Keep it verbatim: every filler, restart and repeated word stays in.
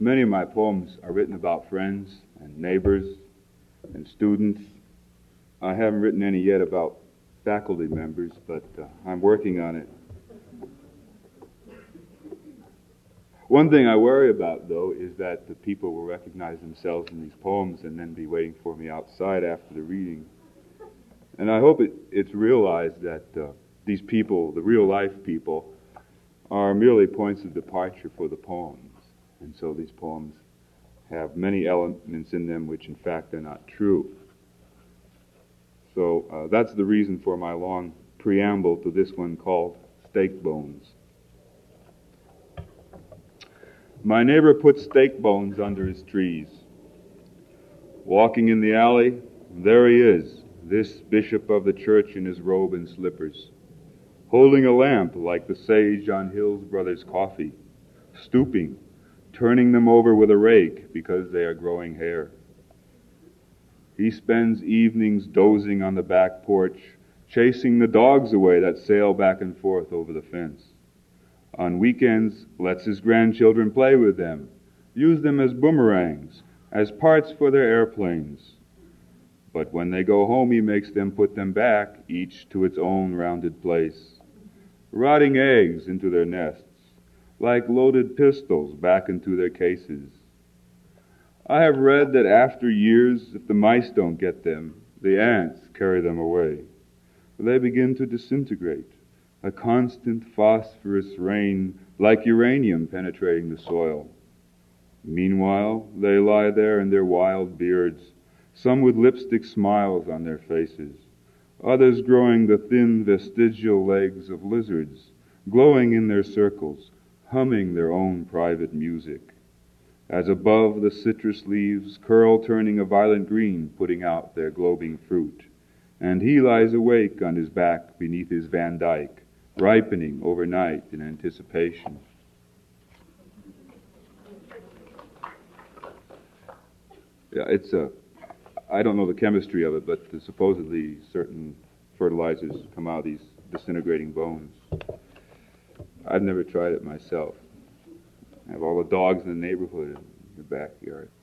Many of my poems are written about friends and neighbors and students. I haven't written any yet about faculty members, but uh, I'm working on it. One thing I worry about, though, is that the people will recognize themselves in these poems and then be waiting for me outside after the reading. And I hope it, it's realized that uh, these people, the real-life people, are merely points of departure for the poems. And so these poems have many elements in them which, in fact, are not true. So uh, that's the reason for my long preamble to this one called Steak Bones. My neighbor put steak bones under his trees. Walking in the alley, there he is, this bishop of the church in his robe and slippers, holding a lamp like the sage on Hill's Brothers Coffee, stooping, turning them over with a rake because they are growing hair. He spends evenings dozing on the back porch, chasing the dogs away that sail back and forth over the fence. On weekends, lets his grandchildren play with them, use them as boomerangs, as parts for their airplanes. But when they go home, he makes them put them back, each to its own rounded place, rotting eggs into their nests, like loaded pistols back into their cases. I have read that after years, if the mice don't get them, the ants carry them away. They begin to disintegrate, a constant phosphorus rain like uranium penetrating the soil. Meanwhile, they lie there in their wild beards, some with lipstick smiles on their faces, others growing the thin vestigial legs of lizards, glowing in their circles, humming their own private music. As above the citrus leaves curl turning a violet green, putting out their globing fruit. And he lies awake on his back beneath his Van Dyke, ripening overnight in anticipation. Yeah, it's a, I don't know the chemistry of it, but supposedly certain fertilizers come out of these disintegrating bones. I've never tried it myself. I have all the dogs in the neighborhood in the backyard.